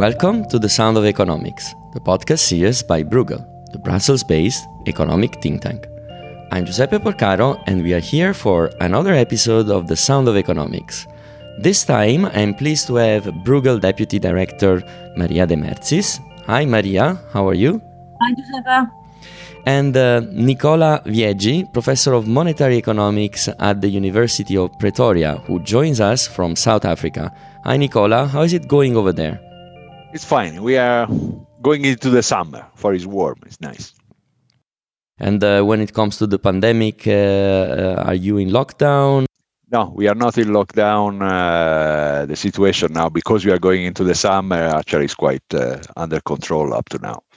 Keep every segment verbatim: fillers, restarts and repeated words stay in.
Welcome to The Sound of Economics, the podcast series by Bruegel, the Brussels-based economic think tank. I'm Giuseppe Porcaro, and we are here for another episode of The Sound of Economics. This time, I'm pleased to have Bruegel Deputy Director Maria De Mertzis. Hi Maria, how are you? Hi Giuseppe. And uh, Nicola Vieggi, Professor of Monetary Economics at the University of Pretoria, who joins us from South Africa. Hi Nicola, how is it going over there? It's fine. We are going into the summer, for it's warm, it's nice. And uh, when it comes to the pandemic, uh, uh, are you in lockdown? No, we are not in lockdown. Uh, the situation now, because we are going into the summer, actually is quite uh, under control up to now.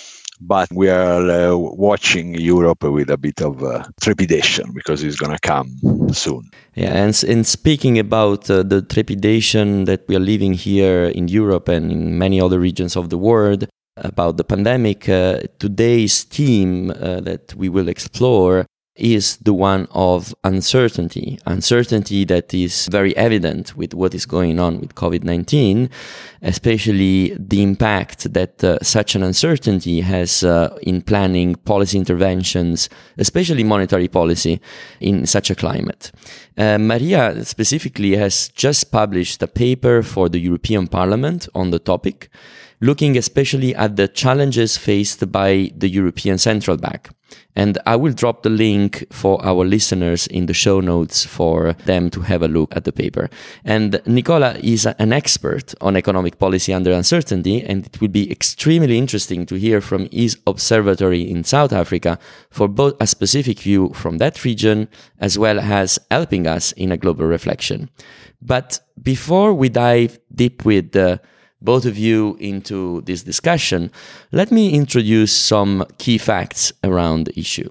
But we are uh, watching Europe with a bit of uh, trepidation because it's going to come soon. Yeah, and, and speaking about uh, the trepidation that we are living here in Europe and in many other regions of the world about the pandemic, uh, today's theme uh, that we will explore is the one of uncertainty. Uncertainty that is very evident with what is going on with covid nineteen, especially the impact that uh, such an uncertainty has uh, in planning policy interventions, especially monetary policy, in such a climate. Uh, Maria specifically has just published a paper for the European Parliament on the topic, looking especially at the challenges faced by the European Central Bank. And I will drop the link for our listeners in the show notes for them to have a look at the paper. And Nicola is an expert on economic policy under uncertainty, and it will be extremely interesting to hear from his observatory in South Africa for both a specific view from that region as well as helping us in a global reflection. But before we dive deep with the both of you into this discussion, let me introduce some key facts around the issue.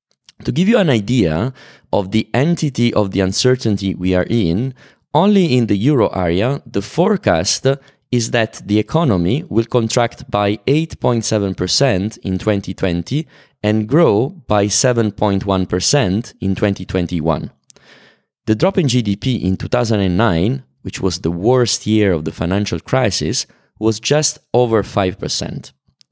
To give you an idea of the entity of the uncertainty we are in, only in the euro area, the forecast is that the economy will contract by eight point seven percent in twenty twenty and grow by seven point one percent in twenty twenty-one. The drop in G D P in two thousand nine, which was the worst year of the financial crisis, was just over five percent.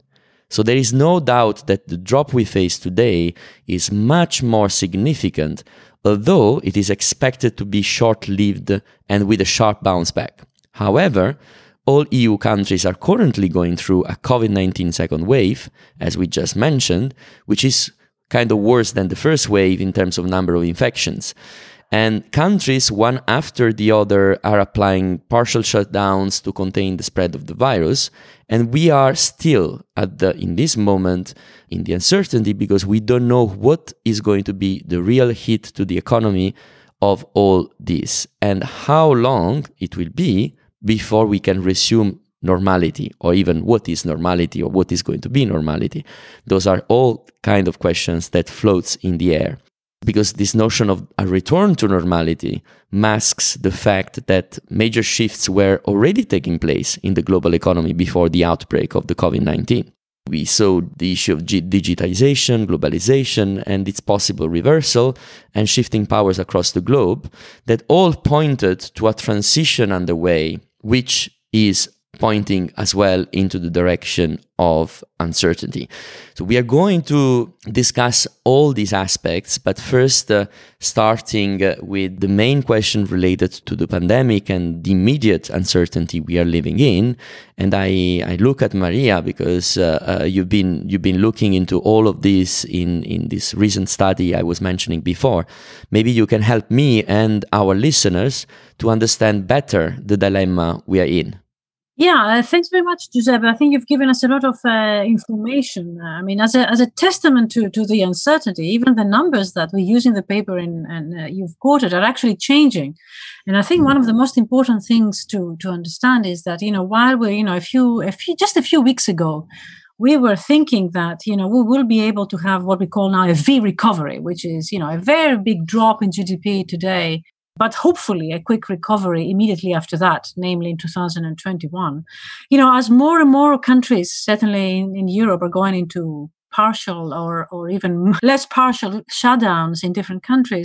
So there is no doubt that the drop we face today is much more significant, although it is expected to be short-lived and with a sharp bounce back. However, all E U countries are currently going through a covid nineteen second wave, as we just mentioned, which is kind of worse than the first wave in terms of number of infections. And countries, one after the other, are applying partial shutdowns to contain the spread of the virus. And we are still at the, in this moment, in the uncertainty because we don't know what is going to be the real hit to the economy of all this and how long it will be before we can resume normality, or even what is normality or what is going to be normality. Those are all kind of questions that floats in the air. Because this notion of a return to normality masks the fact that major shifts were already taking place in the global economy before the outbreak of the covid nineteen. We saw the issue of digitization, globalization, and its possible reversal, and shifting powers across the globe that all pointed to a transition underway, which is pointing as well into the direction of uncertainty. So we are going to discuss all these aspects, but first uh, starting uh, with the main question related to the pandemic and the immediate uncertainty we are living in. And I, I look at Maria because uh, uh, you've been you've been looking into all of this in, in this recent study I was mentioning before. Maybe you can help me and our listeners to understand better the dilemma we are in. Yeah, uh, thanks very much, Giuseppe. I think you've given us a lot of uh, information. Uh, I mean, as a as a testament to, to the uncertainty, even the numbers that we use in the paper and, and uh, you've quoted are actually changing. And I think one of the most important things to to understand is that, you know, while we're, you know, a few, a few just a few weeks ago, we were thinking that, you know, we will be able to have what we call now a V recovery, which is, you know, a very big drop in G D P today, but hopefully a quick recovery immediately after that, namely in two thousand twenty-one. You know, as more and more countries, certainly in, in Europe, are going into partial or, or even less partial shutdowns in different countries,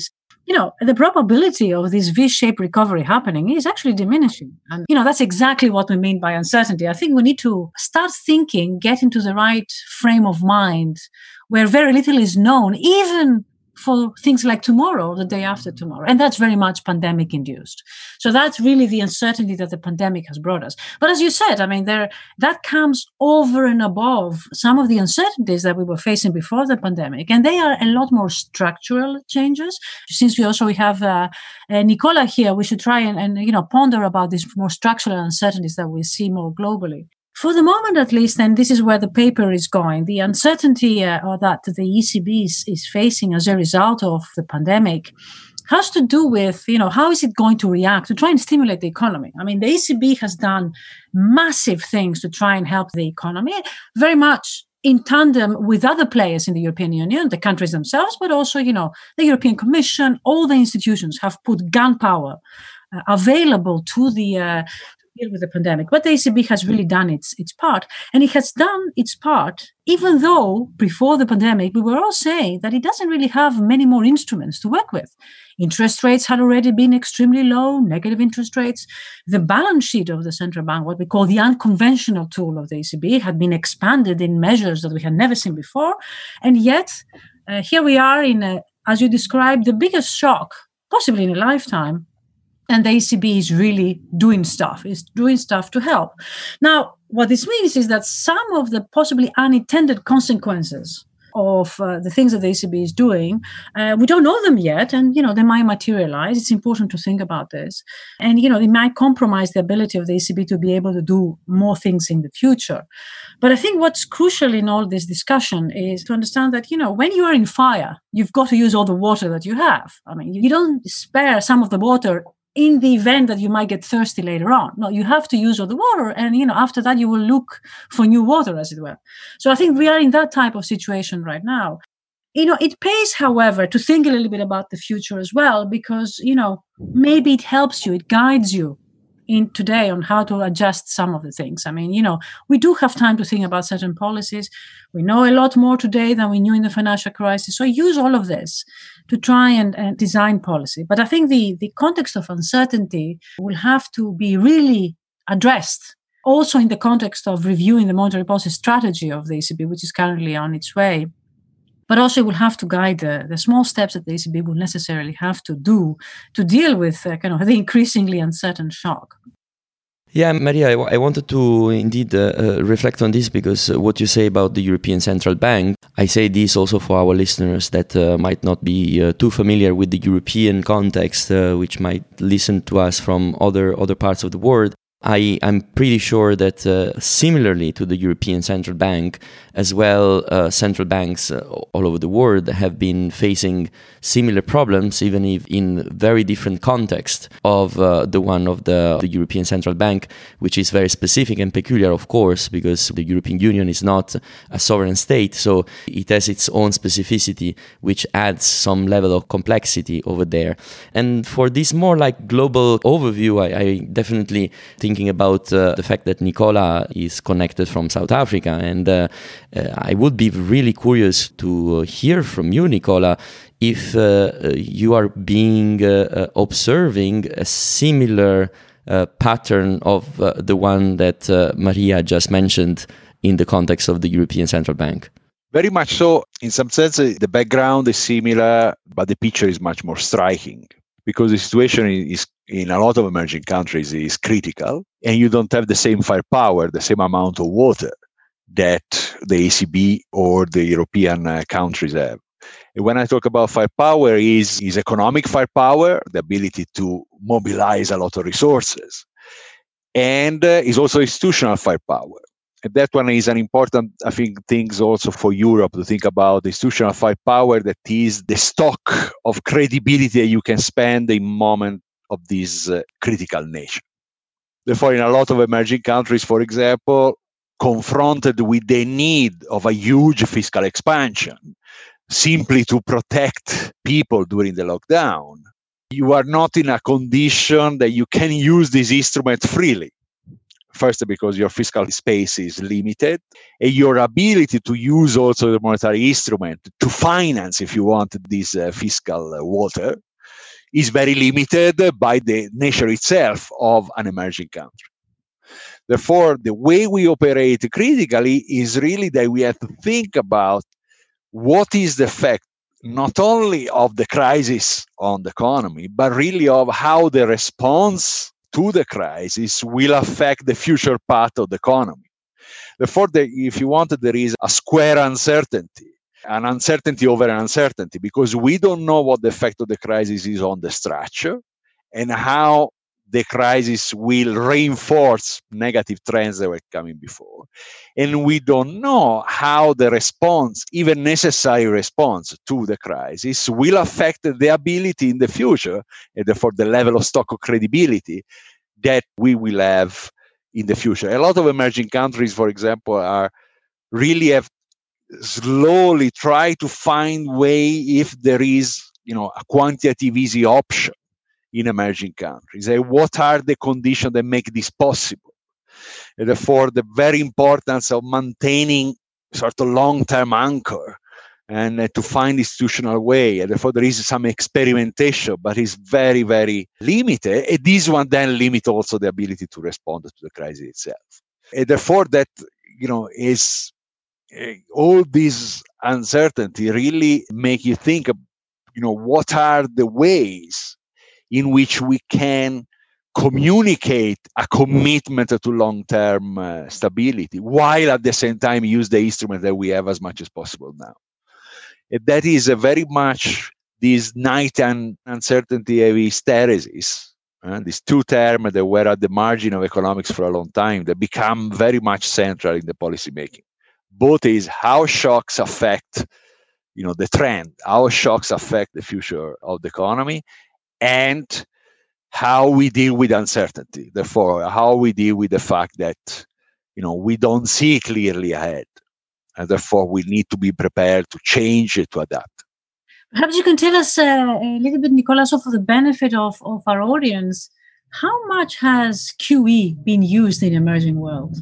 you know, the probability of this V-shaped recovery happening is actually diminishing. And, you know, that's exactly what we mean by uncertainty. I think we need to start thinking, get into the right frame of mind where very little is known, even for things like tomorrow or the day after tomorrow. And that's very much pandemic induced. So that's really the uncertainty that the pandemic has brought us. But as you said, I mean, there that comes over and above some of the uncertainties that we were facing before the pandemic. And they are a lot more structural changes. Since we also we have uh, uh, Nicola here, we should try and, and, you know, ponder about these more structural uncertainties that we see more globally. For the moment, at least, and this is where the paper is going, the uncertainty uh, or that the E C B is, is facing as a result of the pandemic has to do with, you know, how is it going to react to try and stimulate the economy? I mean, the E C B has done massive things to try and help the economy, very much in tandem with other players in the European Union, the countries themselves, but also, you know, the European Commission, all the institutions have put gunpowder uh, available to the uh, deal with the pandemic. But the E C B has really done its its part. And it has done its part, even though before the pandemic, we were all saying that it doesn't really have many more instruments to work with. Interest rates had already been extremely low, negative interest rates. The balance sheet of the central bank, what we call the unconventional tool of the E C B, had been expanded in measures that we had never seen before. And yet, uh, here we are in, a, as you described, the biggest shock, possibly in a lifetime. And the E C B is really doing stuff, is doing stuff to help. Now, what this means is that some of the possibly unintended consequences of uh, the things that the E C B is doing, uh, we don't know them yet, and, you know, they might materialize. It's important to think about this. And, you know, it might compromise the ability of the E C B to be able to do more things in the future. But I think what's crucial in all this discussion is to understand that, you know, when you are in fire, you've got to use all the water that you have. I mean, you don't spare some of the water in the event that you might get thirsty later on. No, you have to use all the water. And, you know, after that, you will look for new water, as it were. So I think we are in that type of situation right now. You know, it pays, however, to think a little bit about the future as well, because, you know, maybe it helps you, it guides you in today on how to adjust some of the things. I mean, you know, we do have time to think about certain policies. We know a lot more today than we knew in the financial crisis. So use all of this to try and, and design policy. But I think the, the context of uncertainty will have to be really addressed, also in the context of reviewing the monetary policy strategy of the E C B, which is currently on its way. But also it will have to guide the, the small steps that the E C B will necessarily have to do to deal with uh, kind of the increasingly uncertain shock. Yeah, Maria, I, w- I wanted to indeed uh, uh, reflect on this because uh, what you say about the European Central Bank, I say this also for our listeners that uh, might not be uh, too familiar with the European context, uh, which might listen to us from other other parts of the world. I am pretty sure that uh, similarly to the European Central Bank, as well, uh, central banks uh, all over the world have been facing similar problems, even if in very different context of uh, the one of the, the European Central Bank, which is very specific and peculiar, of course, because the European Union is not a sovereign state, so it has its own specificity, which adds some level of complexity over there. And for this more like global overview, I, I definitely think thinking about uh, the fact that Nicola is connected from South Africa. And uh, uh, I would be really curious to hear from you, Nicola, if uh, you are being uh, observing a similar uh, pattern of uh, the one that uh, Maria just mentioned in the context of the European Central Bank. Very much so. In some sense, the background is similar, but the picture is much more striking. Because the situation is in a lot of emerging countries is critical, and you don't have the same firepower, the same amount of water that the E C B or the European uh, countries have. And when I talk about firepower, is is economic firepower, the ability to mobilize a lot of resources, and uh, is also institutional firepower. And that one is an important, I think, things also for Europe to think about the institutional firepower that is the stock of credibility that you can spend in moment of this uh, critical nature. Therefore, in a lot of emerging countries, for example, confronted with the need of a huge fiscal expansion, simply to protect people during the lockdown, you are not in a condition that you can use this instrument freely. First, because your fiscal space is limited, and your ability to use also the monetary instrument to finance, if you want, this uh, fiscal uh, water is very limited by the nature itself of an emerging country. Therefore, the way we operate critically is really that we have to think about what is the effect not only of the crisis on the economy, but really of how the response to the crisis will affect the future path of the economy. Therefore, the, if you want, there is a square uncertainty, an uncertainty over an uncertainty, because we don't know what the effect of the crisis is on the structure and how the crisis will reinforce negative trends that were coming before. And we don't know how the response, even necessary response to the crisis, will affect the ability in the future, and therefore the level of stock of credibility that we will have in the future. A lot of emerging countries, for example, are really have slowly try to find way if there is, you know, a quantitative easy option in emerging countries. And what are the conditions that make this possible? And therefore, the very importance of maintaining sort of long-term anchor and uh, to find institutional way. And therefore, there is some experimentation, but it's very, very limited. And this one then limits also the ability to respond to the crisis itself. And therefore, that, you know, is uh, all this uncertainty really make you think of, you know, what are the ways in which we can communicate a commitment to long-term uh, stability, while at the same time use the instrument that we have as much as possible now. And that is a very much this night and uncertainty hysteresis, uh, these two terms that were at the margin of economics for a long time, that become very much central in the policy making. Both is how shocks affect, you know, the trend, how shocks affect the future of the economy, and how we deal with uncertainty. Therefore, how we deal with the fact that, you know, we don't see clearly ahead, and therefore we need to be prepared to change it, to adapt. Perhaps you can tell us uh, a little bit, Nicola, so for the benefit of, of our audience, how much has Q E been used in the emerging world?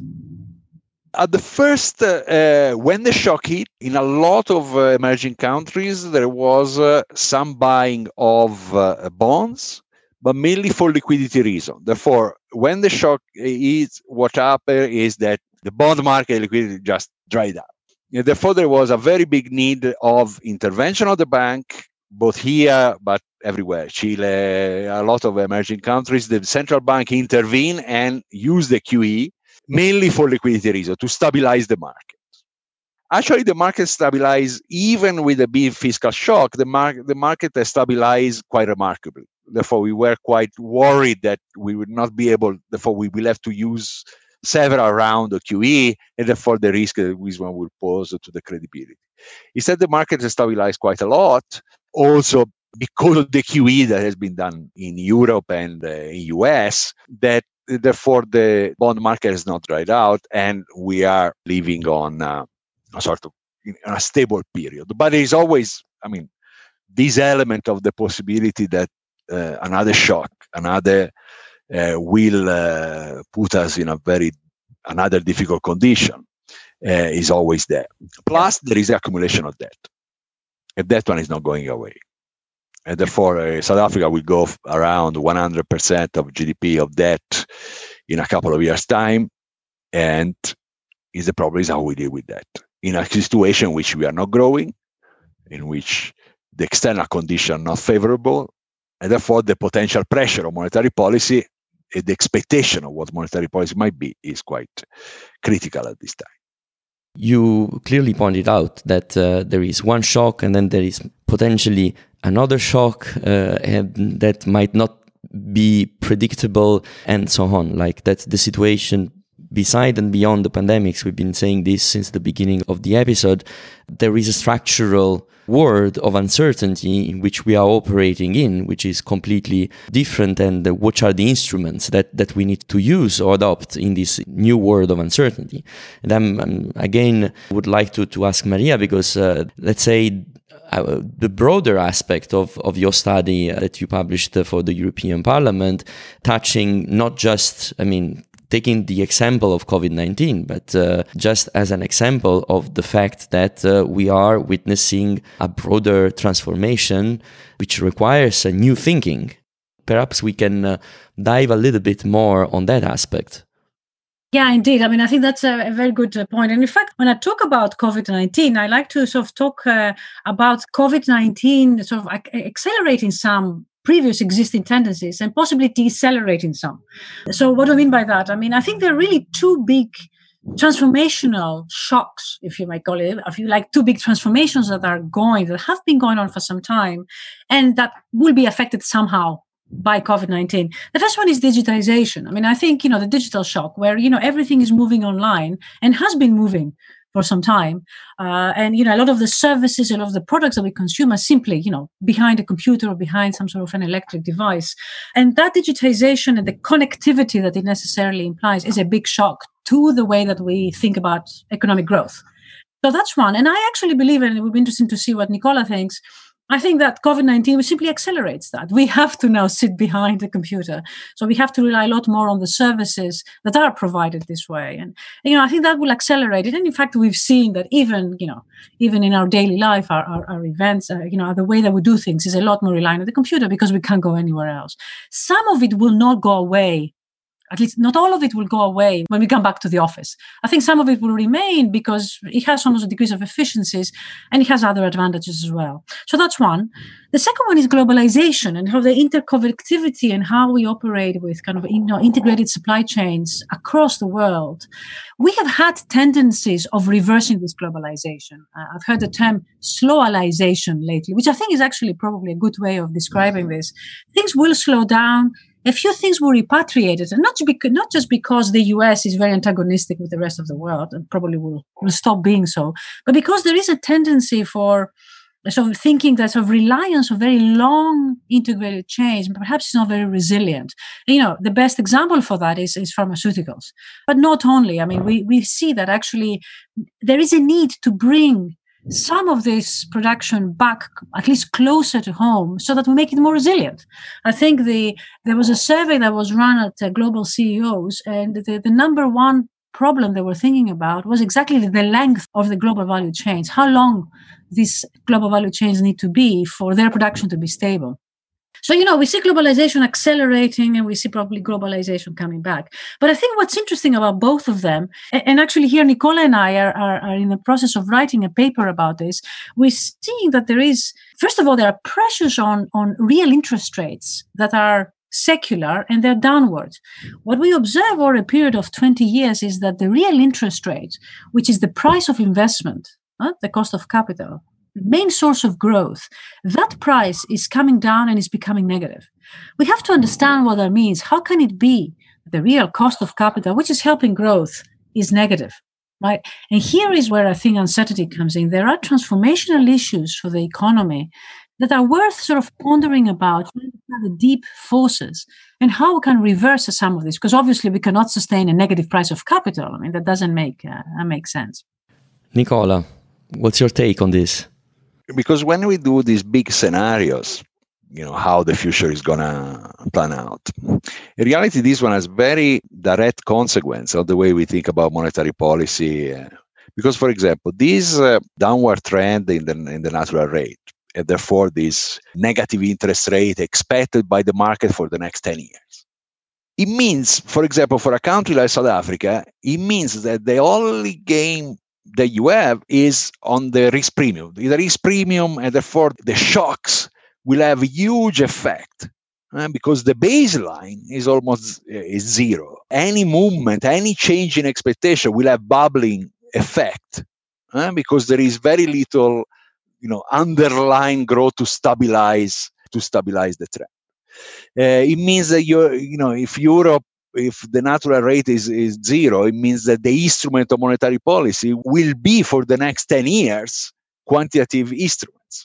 At the first, uh, uh, when the shock hit, in a lot of uh, emerging countries, there was uh, some buying of uh, bonds, but mainly for liquidity reasons. Therefore, when the shock hit, what happened is that the bond market liquidity just dried up. And therefore, there was a very big need of intervention of the bank, both here, but everywhere. Chile, a lot of emerging countries, the central bank intervened and used the Q E mainly for liquidity reasons, to stabilize the market. Actually, the market stabilized even with a big fiscal shock. The, mar- the market has stabilized quite remarkably. Therefore, we were quite worried that we would not be able, therefore we will have to use several rounds of Q E, and therefore the risk that this one will pose to the credibility. Instead, the market has stabilized quite a lot, also because of the Q E that has been done in Europe and uh, in U S, that therefore the bond market has not dried out, and we are living on uh, a sort of a stable period. But there is always, I mean, this element of the possibility that uh, another shock, another uh, will uh, put us in a very, another difficult condition uh, is always there. Plus, there is the accumulation of debt. And that one is not going away. And therefore, uh, South Africa will go f- around one hundred percent of G D P of debt in a couple of years' time. And is the problem is how we deal with that. In a situation in which we are not growing, in which the external conditions are not favorable, and therefore the potential pressure on monetary policy, and the expectation of what monetary policy might be, is quite critical at this time. You clearly pointed out that uh, there is one shock and then there is potentially another shock uh, and that might not be predictable and so on. Like that's the situation beside and beyond the pandemics. We've been saying this since the beginning of the episode. There is a structural world of uncertainty in which we are operating in, which is completely different, and uh, which are the instruments that, that we need to use or adopt in this new world of uncertainty. And I'm, I'm again would like to, to ask Maria, because uh, let's say uh, the broader aspect of, of your study uh, that you published uh, for the European Parliament, touching not just, I mean, taking the example of COVID nineteen, but uh, just as an example of the fact that uh, we are witnessing a broader transformation which requires a new thinking. Perhaps we can uh, dive a little bit more on that aspect. Yeah, indeed. I mean, I think that's a, a very good uh, point. And in fact, when I talk about COVID nineteen, I like to sort of talk uh, about COVID nineteen sort of ac- accelerating some previous existing tendencies and possibly decelerating some. So what do I mean by that? I mean, I think there are really two big transformational shocks, if you might call it, if you like, two big transformations that are going, that have been going on for some time, and that will be affected somehow by COVID nineteen. The first one is digitization. I mean, I think, you know, the digital shock where, you know, everything is moving online and has been moving for some time. Uh, and, you know, a lot of the services, a lot of the products that we consume are simply, you know, behind a computer or behind some sort of an electric device. And that digitization and the connectivity that it necessarily implies is a big shock to the way that we think about economic growth. So that's one. And I actually believe, and it would be interesting to see what Nicola thinks, I think that COVID nineteen simply accelerates that. We have to now sit behind the computer. So we have to rely a lot more on the services that are provided this way. And, you know, I think that will accelerate it. And in fact, we've seen that even, you know, even in our daily life, our, our, our events, uh, you know, the way that we do things is a lot more reliant on the computer because we can't go anywhere else. Some of it will not go away. At least not all of it will go away when we come back to the office. I think some of it will remain because it has some degrees of efficiencies and it has other advantages as well. So that's one. The second one is globalization and how the interconnectivity and how we operate with kind of, you know, integrated supply chains across the world. We have had tendencies of reversing this globalization. Uh, I've heard the term slowalization lately, which I think is actually probably a good way of describing this. Things will slow down. A few things were repatriated, and not, because, not just because the U S is very antagonistic with the rest of the world, and probably will, will stop being so, but because there is a tendency for sort of thinking that sort of reliance on very long integrated chains, perhaps it's not very resilient. And, you know, the best example for that is, is pharmaceuticals. But not only. I mean, we, we see that actually there is a need to bring some of this production back at least closer to home so that we make it more resilient. I think the there was a survey that was run at uh, global C E Os, and the, the number one problem they were thinking about was exactly the length of the global value chains, how long these global value chains need to be for their production to be stable. So, you know, we see globalization accelerating and we see probably globalization coming back. But I think what's interesting about both of them, and actually here Nicola and I are, are, are in the process of writing a paper about this, we're seeing that there is, first of all, there are pressures on, on real interest rates that are secular and they're downward. What we observe over a period of twenty years is that the real interest rate, which is the price of investment, uh, the cost of capital, main source of growth, that price is coming down and is becoming negative. We have to understand what that means. How can it be that the real cost of capital, which is helping growth, is negative, right? And here is where I think uncertainty comes in. There are transformational issues for the economy that are worth sort of pondering about, the deep forces, and how we can reverse some of this, because obviously we cannot sustain a negative price of capital. I mean, that doesn't make, uh, make sense. Nicola, what's your take on this? Because when we do these big scenarios, you know, how the future is going to plan out, in reality, this one has very direct consequence of the way we think about monetary policy. Uh, because, for example, this uh, downward trend in the, in the natural rate, and therefore this negative interest rate expected by the market for the next ten years. It means, for example, for a country like South Africa, it means that the only game that you have is on the risk premium. The risk premium, and therefore the shocks will have a huge effect uh, because the baseline is almost uh, is zero. Any movement, any change in expectation will have bubbling effect uh, because there is very little, you know, underlying growth to stabilize to stabilize the trend. Uh, it means that you're, you know, if Europe if the natural rate is, is zero, it means that the instrument of monetary policy will be for the next ten years quantitative instruments.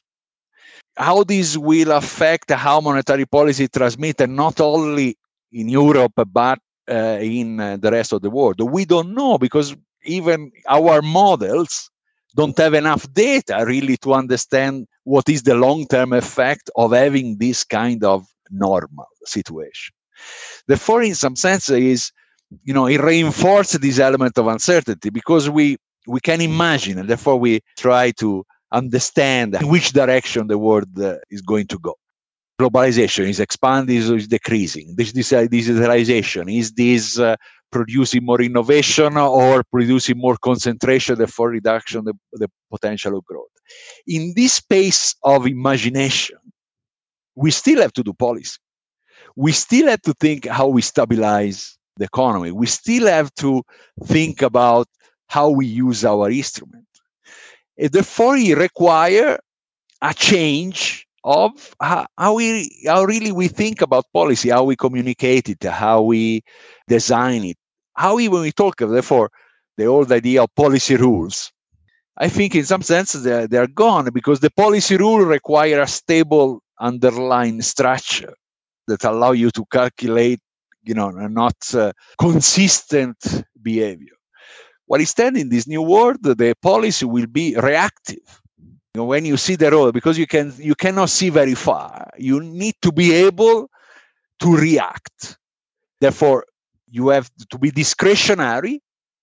How this will affect how monetary policy transmitted not only in Europe but uh, in uh, the rest of the world, we don't know, because even our models don't have enough data really to understand what is the long-term effect of having this kind of normal situation. Therefore, in some sense, is you know, it reinforces this element of uncertainty because we we can imagine, and therefore we try to understand in which direction the world uh, is going to go. Globalization is expanding, is decreasing. This, this uh, digitalization, is this uh, producing more innovation or producing more concentration, therefore reduction of the, the potential of growth? In this space of imagination, we still have to do policy. We still have to think how we stabilize the economy. We still have to think about how we use our instrument. And therefore, it requires a change of how, how we how really we think about policy, how we communicate it, how we design it, how we, when we talk, therefore, the old idea of policy rules. I think in some sense they're, they're gone because the policy rule require a stable underlying structure that allow you to calculate, you know, not uh, consistent behavior. What instead in this new world, the policy will be reactive. You know, when you see the road, because you can you cannot see very far, you need to be able to react. Therefore, you have to be discretionary,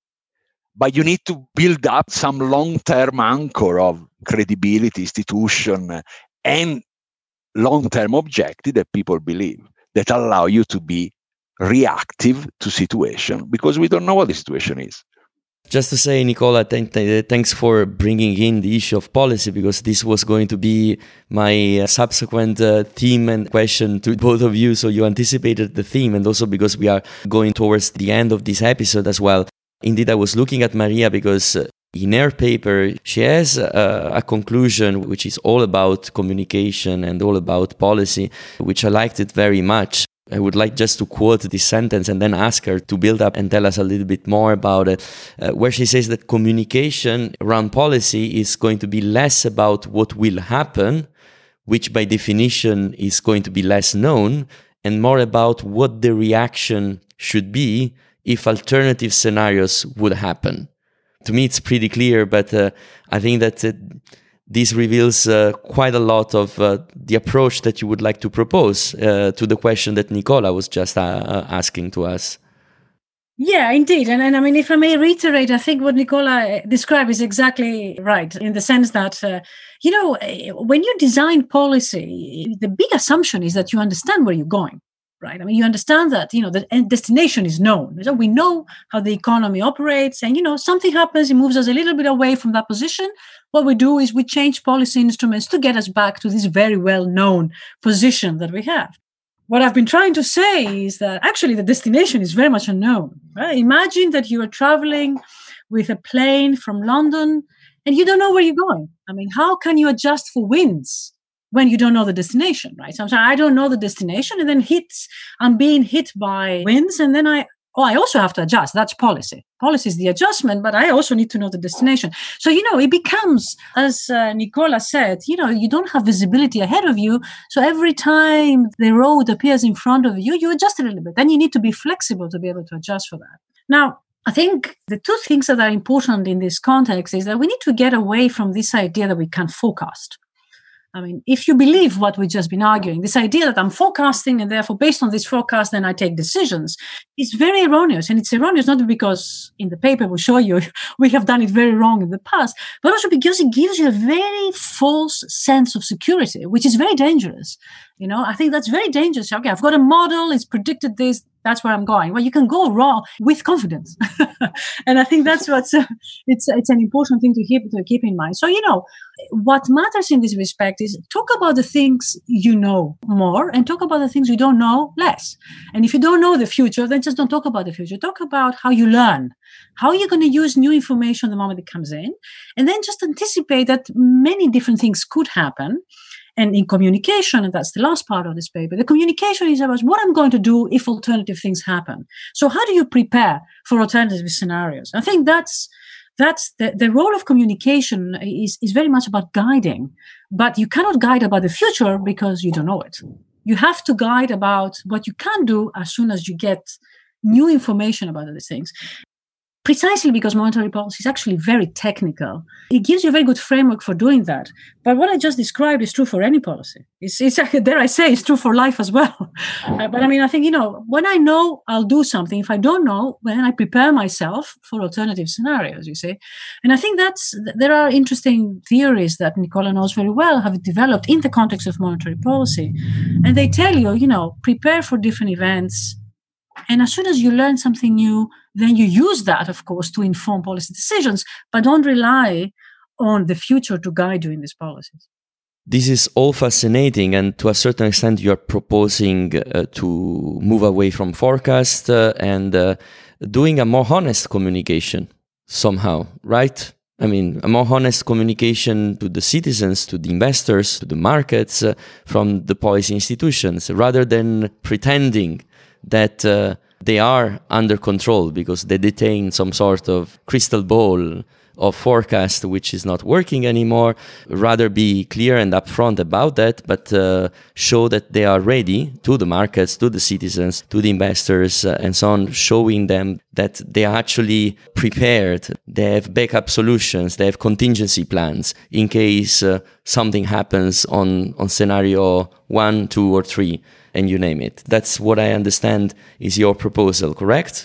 but you need to build up some long-term anchor of credibility, institution, and long-term objective that people believe that allow you to be reactive to situation because we don't know what the situation is. Just to say, Nicola, th- th- thanks for bringing in the issue of policy, because this was going to be my uh, subsequent uh, theme and question to both of you. So you anticipated the theme, and also because we are going towards the end of this episode as well. Indeed, I was looking at Maria because uh, in her paper, she has uh, a conclusion which is all about communication and all about policy, which I liked it very much. I would like just to quote this sentence and then ask her to build up and tell us a little bit more about it, uh, where she says that communication around policy is going to be less about what will happen, which by definition is going to be less known, and more about what the reaction should be if alternative scenarios would happen. To me, it's pretty clear, but uh, I think that uh, this reveals uh, quite a lot of uh, the approach that you would like to propose uh, to the question that Nicola was just uh, asking to us. Yeah, indeed. And, and I mean, if I may reiterate, I think what Nicola described is exactly right, in the sense that, uh, you know, when you design policy, the big assumption is that you understand where you're going. Right. I mean, you understand that, you know, the end destination is known. So we know how the economy operates, and, you know, something happens, it moves us a little bit away from that position. What we do is we change policy instruments to get us back to this very well-known position that we have. What I've been trying to say is that actually the destination is very much unknown. Right? Imagine that you are traveling with a plane from London and you don't know where you're going. I mean, how can you adjust for winds when you don't know the destination, right? Sometimes I don't know the destination, and then hits, I'm being hit by winds, and then I, oh, I also have to adjust. That's policy. Policy is the adjustment, but I also need to know the destination. So, you know, it becomes, as uh, Nicola said, you know, you don't have visibility ahead of you. So every time the road appears in front of you, you adjust a little bit. Then you need to be flexible to be able to adjust for that. Now, I think the two things that are important in this context is that we need to get away from this idea that we can forecast. I mean, if you believe what we've just been arguing, this idea that I'm forecasting and therefore based on this forecast, then I take decisions, is very erroneous. And it's erroneous not because in the paper we show you we have done it very wrong in the past, but also because it gives you a very false sense of security, which is very dangerous. You know, I think that's very dangerous. Okay, I've got a model, it's predicted this, that's where I'm going. Well, you can go wrong with confidence. And I think that's what's, uh, it's it's an important thing to keep, to keep in mind. So, you know, what matters in this respect is talk about the things you know more and talk about the things you don't know less. And if you don't know the future, then just don't talk about the future. Talk about how you learn, how you're going to use new information the moment it comes in. And then just anticipate that many different things could happen. And in communication, and that's the last part of this paper, the communication is about what I'm going to do if alternative things happen. So how do you prepare for alternative scenarios? I think that's that's the, the role of communication is, is very much about guiding, but you cannot guide about the future because you don't know it. You have to guide about what you can do as soon as you get new information about these things. precisely because monetary policy is actually very technical. It gives you a very good framework for doing that. But what I just described is true for any policy. It's, it's dare I say, it's true for life as well. Uh, but I mean, I think, you know, when I know, I'll do something. If I don't know, then I prepare myself for alternative scenarios, you see. And I think that's, there are interesting theories that Nicola knows very well, have developed in the context of monetary policy. And they tell you, you know, prepare for different events. And as soon as you learn something new, then you use that, of course, to inform policy decisions, but don't rely on the future to guide you in these policies. This is all fascinating, and to a certain extent, you are proposing uh, to move away from forecast uh, and uh, doing a more honest communication somehow, right? I mean, a more honest communication to the citizens, to the investors, to the markets uh, from the policy institutions, rather than pretending that uh, they are under control because they detain some sort of crystal ball of forecast which is not working anymore. Rather be clear and upfront about that, but uh, show that they are ready to the markets, to the citizens, to the investors, uh, and so on, showing them that they are actually prepared. They have backup solutions, they have contingency plans in case uh, something happens on, on scenario one, two, or three, and you name it. That's what I understand is your proposal, correct?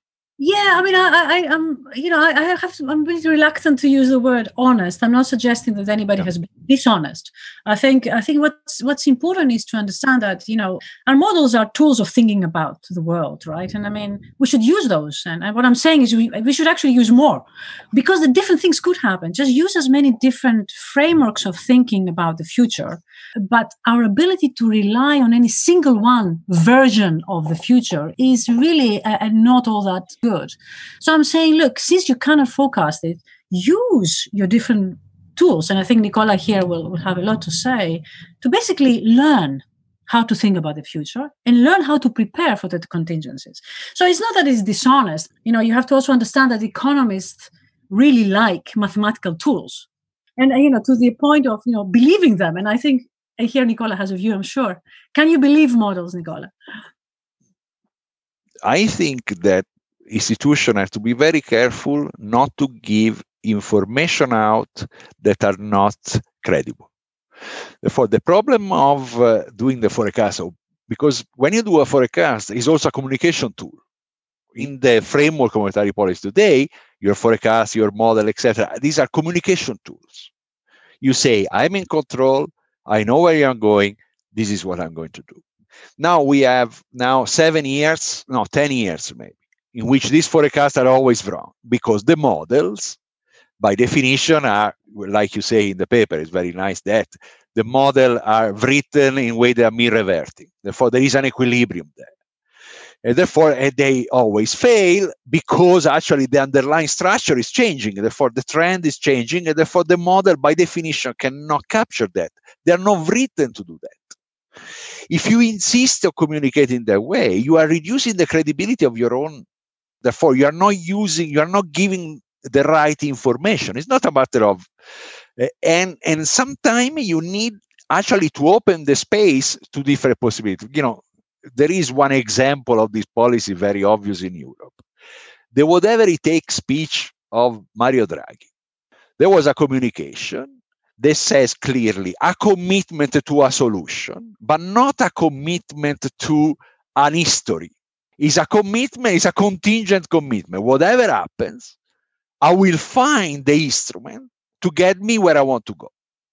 Yeah, I mean, I, I, I'm, you know, I, I have, to, I'm really reluctant to use the word honest. I'm not suggesting that anybody yeah. has been dishonest. I think, I think what's what's important is to understand that, you know, our models are tools of thinking about the world, right? And I mean, we should use those. And, and what I'm saying is, we we should actually use more, because the different things could happen. Just use as many different frameworks of thinking about the future. But our ability to rely on any single one version of the future is really uh, not all that good. Good. So I'm saying, look, since you cannot forecast it, use your different tools. And I think Nicola here will, will have a lot to say to basically learn how to think about the future and learn how to prepare for the contingencies. So it's not that it's dishonest. You know, you have to also understand that economists really like mathematical tools. And, you know, to the point of, you know, believing them. And I think here Nicola has a view, I'm sure. Can you believe models, Nicola? I think that institutions have to be very careful not to give information out that are not credible. Therefore, the problem of uh, doing the forecast, because when you do a forecast, it's also a communication tool. In the framework of monetary policy today, your forecast, your model, et cetera, these are communication tools. You say, I'm in control, I know where I'm going, this is what I'm going to do. Now we have now seven years, no, ten years maybe, in which these forecasts are always wrong, because the models, by definition, are, like you say in the paper, it's very nice that the model are written in a way that are mean reverting. Therefore, there is an equilibrium there. And therefore, they always fail because actually the underlying structure is changing. Therefore, the trend is changing, and therefore the model, by definition, cannot capture that. They are not written to do that. If you insist on communicating that way, you are reducing the credibility of your own. Therefore, you are not using, you are not giving the right information. It's not a matter of, uh, and and sometimes you need actually to open the space to different possibilities. You know, there is one example of this policy very obvious in Europe. The whatever it takes speech of Mario Draghi. There was a communication that says clearly a commitment to a solution, but not a commitment to an history. It's a commitment, it's a contingent commitment. Whatever happens, I will find the instrument to get me where I want to go.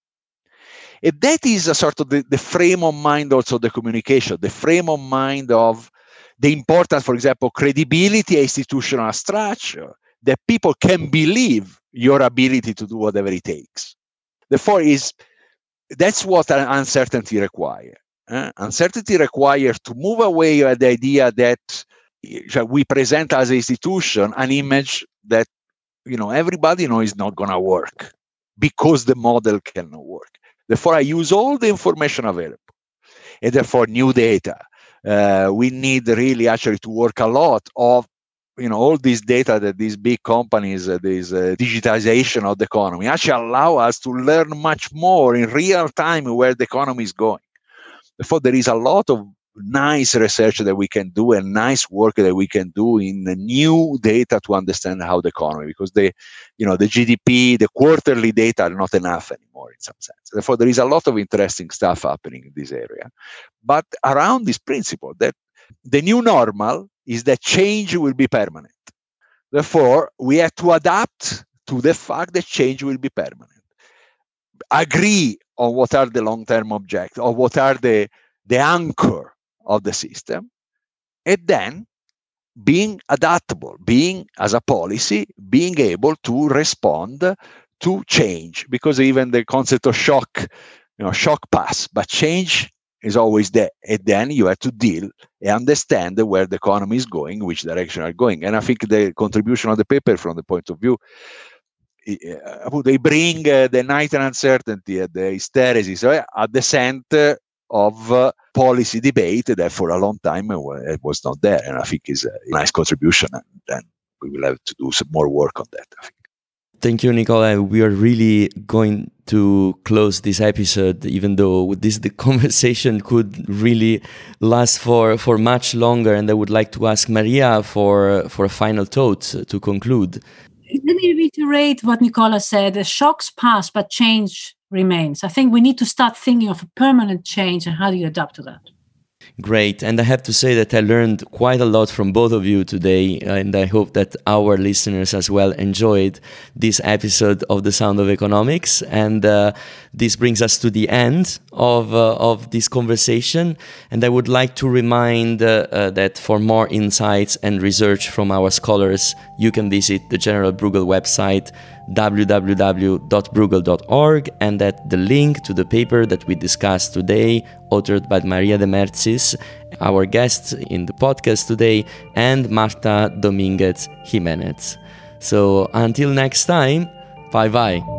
And that is a sort of the, the frame of mind also of the communication, the frame of mind of the importance, for example, credibility, institutional structure, that people can believe your ability to do whatever it takes. Therefore, is that's what uncertainty requires. Uh, uncertainty requires to move away at the idea that we present as an institution an image that, you know, everybody knows is not going to work because the model cannot work. Therefore, I use all the information available, and therefore new data. Uh, we need really actually to work a lot of, you know, all this data that these big companies, uh, this uh, digitization of the economy actually allow us to learn much more in real time where the economy is going. Therefore, there is a lot of nice research that we can do and nice work that we can do in the new data to understand how the economy, because the, you know, the G D P, the quarterly data are not enough anymore in some sense. Therefore, there is a lot of interesting stuff happening in this area. But around this principle that the new normal is that change will be permanent. Therefore, we have to adapt to the fact that change will be permanent. Agree on what are the long-term objectives, or what are the, the anchor of the system, and then being adaptable, being, as a policy, being able to respond to change, because even the concept of shock, you know, shock pass, but change is always there, and then you have to deal and understand where the economy is going, which direction are going. And I think the contribution of the paper, from the point of view, they bring uh, the night and uncertainty, uh, the hysteresis uh, at the center of uh, policy debate that for a long time uh, it was not there, and I think is a nice contribution, and then we will have to do some more work on that, I think. Thank you, Nicola. We are really going to close this episode, even though with this the conversation could really last for, for much longer, and I would like to ask Maria for for a final thought to conclude. Let me reiterate what Nicola said. The shocks pass, but change remains. I think we need to start thinking of a permanent change, and how do you adapt to that? Great. And I have to say that I learned quite a lot from both of you today, and I hope that our listeners as well enjoyed this episode of The Sound of Economics. And uh, this brings us to the end of uh, of this conversation. And I would like to remind uh, uh, that for more insights and research from our scholars, you can visit the General Bruegel website, w w w dot bruegel dot org, and that the link to the paper that we discussed today, authored by Maria de Mertzis, our guest in the podcast today, and Marta Dominguez Jimenez. So until next time, bye bye.